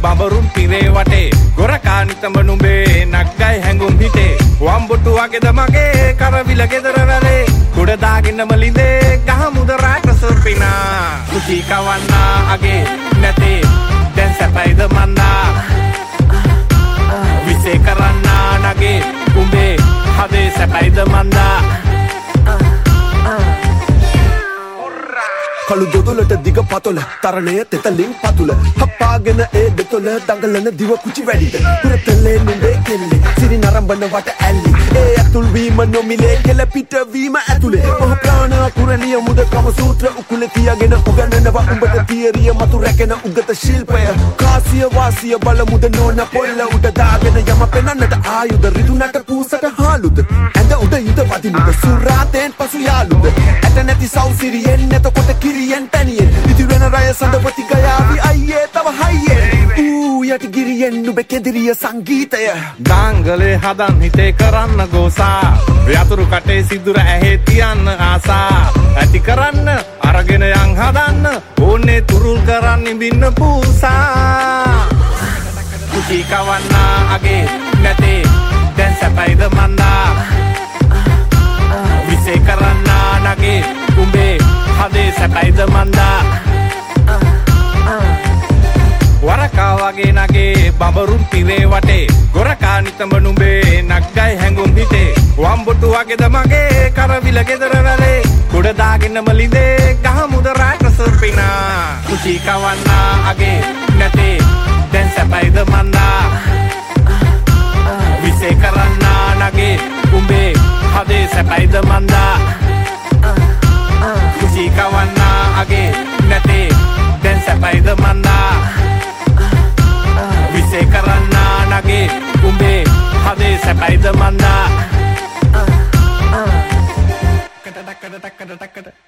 බඹරුන් පිරේ වටේ ගොරකා නිතඹ නුඹේ නග්ගයි හැඟුම් හිතේ වම්බොට්ටු වගේද මගේ කරවිල ගෙදර වැලේ කුඩ දාගෙන මලින්දේ ගහ මුදරා කසුපිනා කුටි කවන්නා අගේ නැතේ දැන් සැපයිද මන්දා විසේ කරන්නා නගේ උඹේ හදේ සැපයිද මන්දා කළු දොදොලට දිග පතොල තරණය තෙතලින් පතුල හප්පාගෙන ඒ දෙතොල දඟලන දිව කුචි වැඩිද පුරතලේ නුඹේ කෙල්ලේ සිරි නරඹන වට ඇල්ලි ඒ ඇතුල් වීම නොමිලේ කෙල පිට වීම ඇතුලේ මහ ප්‍රාණ කුරලිය මුද කම සූත්‍ර උකුලේ තියාගෙන උගන්නනවා උඹට තියරිය මතු රැකෙන උගත ශිල්පය කාසිය වාසිය බල මුද නොන පොල්ල උඩ දාගෙන යම පෙනන්නට ආයුධ රිදුනට පූසට හාලුද ඇඳ උඩ යුද වදිනුද සුරාතෙන් පසු යාලුද ඇට නැති සෞසිරියෙන් එතකොට කිරියෙන් පැනියෙන් ඉතිරෙන රය සඳවති ගයාවි අයියේ තව හයියෙන් යටි ගිරියෙන් නුඹ කෙදිරිය සංගීතය දාංගලේ හදන් හිතේ කරන්න ගෝසා යතුරු කටේ සිදුර ඇහේ තියන්න ආසා ඇති කරන්න අරගෙන යන් හදන්න ඕනේ තුරුල් කරන්න ඉඹින්න පූසා කුටි කවන්නා අගේ නැතේ දැන් සැපයිද මන්දා විසේ කරන්නා නගේ උඹේ හදේ සැපයිද මන්දා වරකා වගේ නගේ බඹරුන් පිරේ වටේ ගොරකා නිතඹ නුඹේ නග්ගයි හැඟුම් හිතේ වම්බොට්ටු වගේද මගේ කරවිල ගෙදර වැලේ කුඩ දාගෙන මලින්දේ ගහ මුදරා කසුපිනා කුටි කවන්නා අගේ නැතේ දැන් සැපයිද මන්දා විසේ කරන්නා නගේ උඹේ හදේ සැපයිද මන්දා කුටි කවන්නා අගේ නැතේ දැන් සැපයිද මන්දා විසේ කරන්නා නගේ උඹේ හදේ සැපයිද මන්දා